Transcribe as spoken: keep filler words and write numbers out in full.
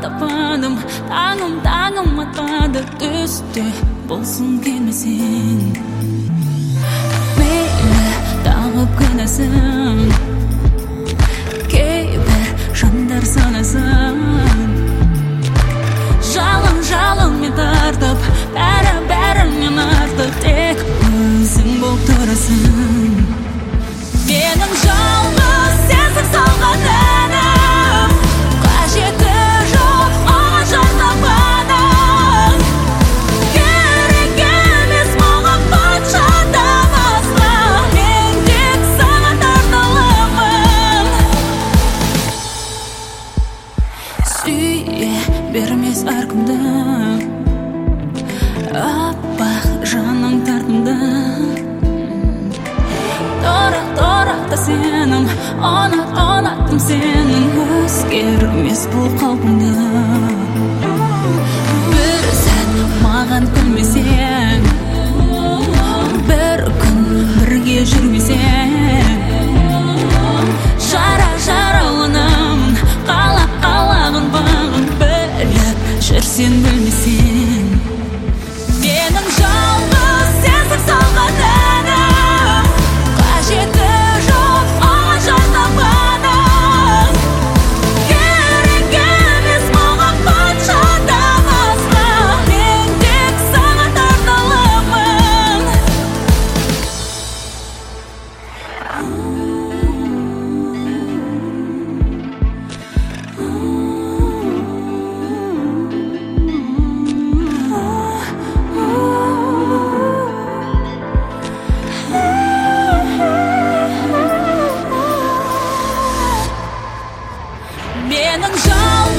таппадым, таңым таңым атпады, түсте болсын келмесең. Мейлі тағып күнәсін, кейбір жандар санасын. Жалын жалын мен тартып, бәрі бәрі мен артып, тек өзің болып тұрасың. Менің жалғыз сезім салған әнім, қажеті жоқ оған жартапаным. Керек емес маған патшадан асла, мен тек саған арналамын. Сүйе бермес әркімді, аппақ жаның тартымды. Торақта сенім, ұнат, ұнаттым сенің, өзгермес бұл қалпыңды. Бір сәт маған күлмесең, бір күн бірге жүрмесең. Жара жараланамын, қалап қалағын бағын біліп жүрсен білмесең. Менің жалғыз сезім салған әнім, қажеті жоқ оған жартапаным. Керек емес маған патшадан асла, мен тек саған арналамын. Менің жалғыз